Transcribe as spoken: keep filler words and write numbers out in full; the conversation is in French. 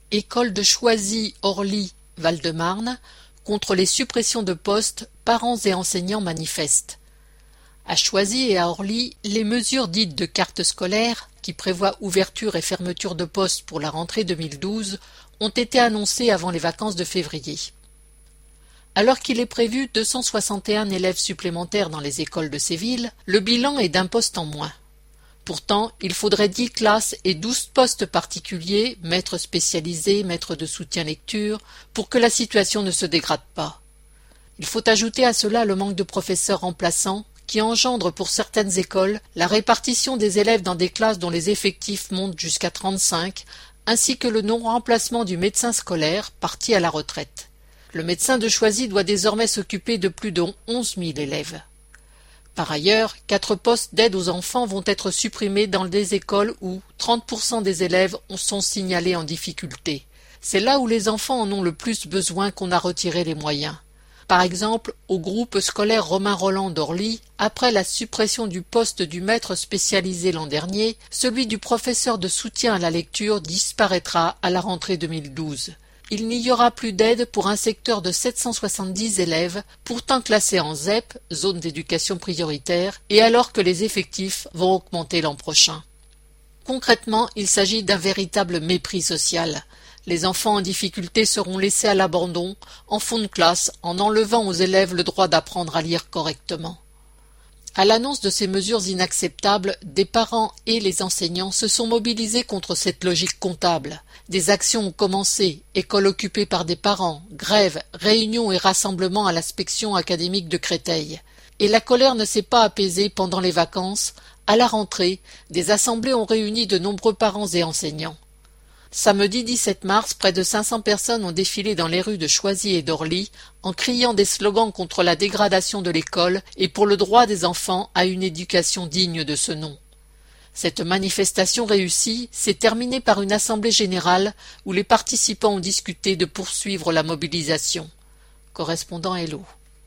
École de Choisy, Orly, Val-de-Marne, contre les suppressions de postes, parents et enseignants manifestent. À Choisy et à Orly, les mesures dites de carte scolaire, qui prévoient ouverture et fermeture de postes pour la rentrée deux mille douze, ont été annoncées avant les vacances de février. Alors qu'il est prévu deux cent soixante et un élèves supplémentaires dans les écoles de ces villes, le bilan est d'un poste en moins. Pourtant, il faudrait dix classes et douze postes particuliers, maîtres spécialisés, maîtres de soutien lecture, pour que la situation ne se dégrade pas. Il faut ajouter à cela le manque de professeurs remplaçants, qui engendre pour certaines écoles la répartition des élèves dans des classes dont les effectifs montent jusqu'à trente-cinq, ainsi que le non-remplacement du médecin scolaire parti à la retraite. Le médecin de Choisy doit désormais s'occuper de plus de onze mille élèves. Par ailleurs, quatre postes d'aide aux enfants vont être supprimés dans des écoles où trente pour cent des élèves sont signalés en difficulté. C'est là où les enfants en ont le plus besoin qu'on a retiré les moyens. Par exemple, au groupe scolaire Romain Rolland d'Orly, après la suppression du poste du maître spécialisé l'an dernier, celui du professeur de soutien à la lecture disparaîtra à la rentrée deux mille douze. Il n'y aura plus d'aide pour un secteur de sept cent soixante-dix élèves, pourtant classés en Z E P, zone d'éducation prioritaire, et alors que les effectifs vont augmenter l'an prochain. Concrètement, il s'agit d'un véritable mépris social. Les enfants en difficulté seront laissés à l'abandon, en fond de classe, en enlevant aux élèves le droit d'apprendre à lire correctement. À l'annonce de ces mesures inacceptables, des parents et les enseignants se sont mobilisés contre cette logique comptable. Des actions ont commencé, écoles occupées par des parents, grèves, réunions et rassemblements à l'inspection académique de Créteil. Et la colère ne s'est pas apaisée pendant les vacances. À la rentrée, des assemblées ont réuni de nombreux parents et enseignants. Samedi dix-sept mars, près de cinq cents personnes ont défilé dans les rues de Choisy et d'Orly en criant des slogans contre la dégradation de l'école et pour le droit des enfants à une éducation digne de ce nom. Cette manifestation réussie s'est terminée par une assemblée générale où les participants ont discuté de poursuivre la mobilisation. Correspondant Hello.